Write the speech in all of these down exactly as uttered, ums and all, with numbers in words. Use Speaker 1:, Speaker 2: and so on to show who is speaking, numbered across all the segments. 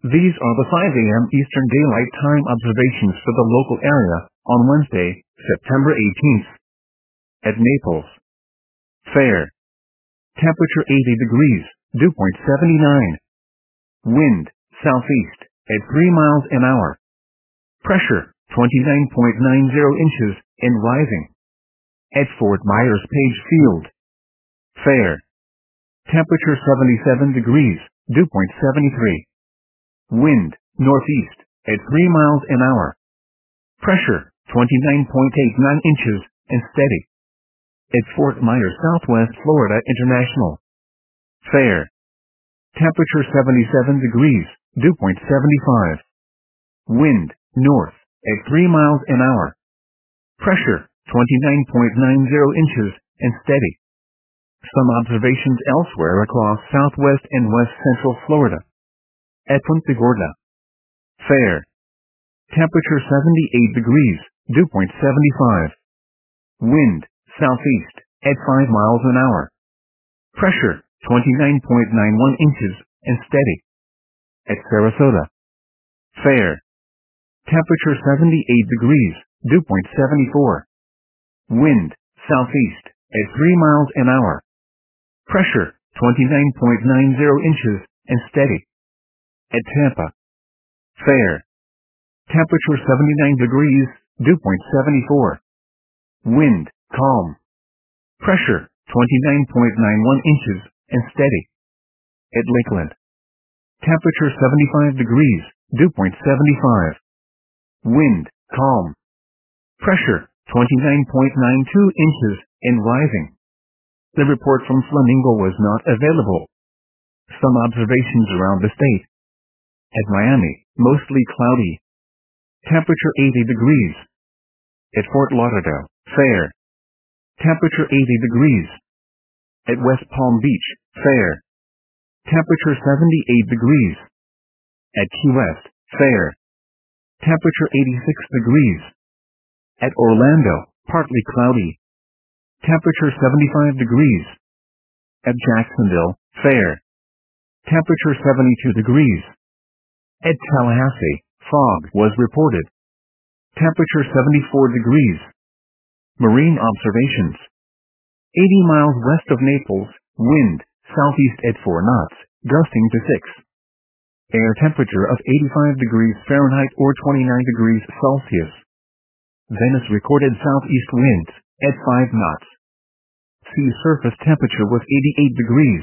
Speaker 1: These are the five A M Eastern Daylight Time observations for the local area on Wednesday, September eighteenth. At Naples. Fair. Temperature eighty degrees, dew point seventy-nine. Wind, southeast, at three miles an hour. Pressure, twenty-nine point nine zero inches, and rising. At Fort Myers Page Field. Fair. Temperature seventy-seven degrees, dew point seventy-three. Wind, northeast, at three miles an hour. Pressure, twenty-nine point eight nine inches, and steady. At Fort Myers, Southwest Florida International. Fair. Temperature seventy-seven degrees, dew point seventy-five. Wind, north, at three miles an hour. Pressure, twenty-nine point nine zero inches, and steady. Some observations elsewhere across southwest and west central Florida. At Punta Gorda. Fair. Temperature seventy-eight degrees, dew point seventy-five. Wind, southeast, at five miles an hour. Pressure, twenty-nine point nine one inches, and steady. At Sarasota. Fair. Temperature seventy-eight degrees, dew point seventy-four. Wind, southeast, at three miles an hour. Pressure, twenty-nine point nine zero inches, and steady. At Tampa. Fair. Temperature seventy-nine degrees, dew point seventy-four. Wind, calm. Pressure, twenty-nine point nine one inches, and steady. At Lakeland. Temperature seventy-five degrees, dew point seventy-five. Wind, calm. Pressure, twenty-nine point nine two inches, and rising. The report from Flamingo was not available. Some observations around the state. At Miami, mostly cloudy. Temperature eighty degrees. At Fort Lauderdale, fair. Temperature eighty degrees. At West Palm Beach, fair. Temperature seventy-eight degrees. At Key West, fair. Temperature eighty-six degrees. At Orlando, partly cloudy. Temperature seventy-five degrees. At Jacksonville, fair. Temperature seventy-two degrees. At Tallahassee, fog was reported. Temperature seventy-four degrees. Marine observations. eighty miles west of Naples, wind, southeast at four knots, gusting to six. Air temperature of eighty-five degrees Fahrenheit or twenty-nine degrees Celsius. Venice recorded southeast winds, at five knots. Sea surface temperature was eighty-eight degrees.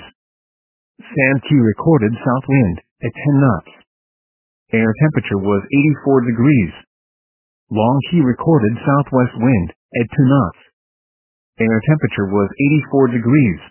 Speaker 1: Sand Key recorded south wind, at ten knots. Air temperature was eighty-four degrees. Long Key recorded southwest wind, at two knots. Air temperature was eighty-four degrees.